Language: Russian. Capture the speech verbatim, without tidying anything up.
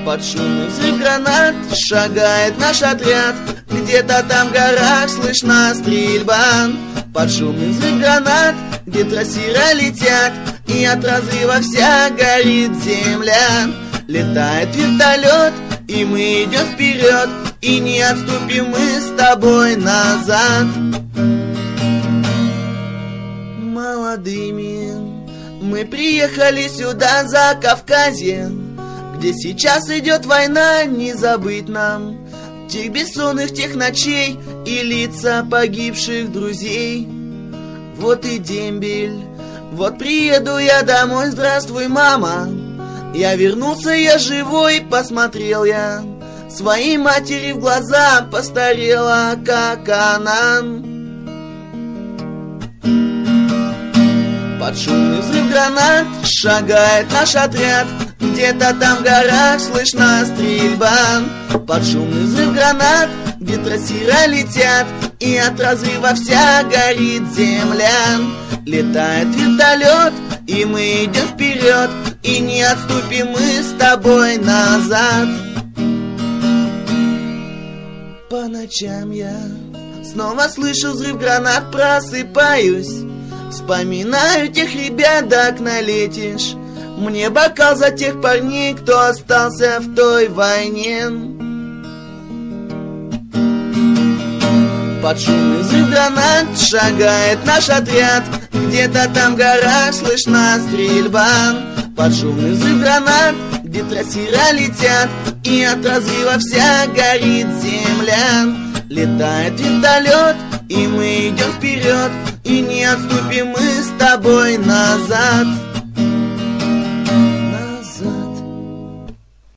Под шумный взрыв гранат шагает наш отряд. Где-то там в горах слышна стрельба. Под шумный взрыв гранат, где трассира летят, и от разрыва вся горит земля. Летает вертолет, и мы идем вперед, и не отступим мы с тобой назад. Молодыми мы приехали сюда, за Кавказье, где сейчас идет война, не забыть нам тех бессонных тех ночей и лица погибших друзей. Вот и дембель, вот приеду я домой, здравствуй, мама. Я вернулся, я живой, посмотрел я своей матери в глаза, постарела, как она. Под шумный взрыв гранат шагает наш отряд. Где-то там в горах слышна стрельба. Под шумный взрыв гранат, где трассира летят, и от разрыва вся горит земля. Летает вертолет, и мы идем вперед, и не отступим мы с тобой назад. По ночам я снова слышу взрыв гранат, просыпаюсь, вспоминаю тех ребят, до окна летишь. Мне бокал за тех парней, кто остался в той войне. Под шумный взрыв гранат шагает наш отряд. Где-то там в горах слышна стрельба. Под шумный взрыв гранат, где трассира летят, и от разрыва вся горит земля. Летает вертолет, и мы идем вперед, и не отступим мы с тобой назад.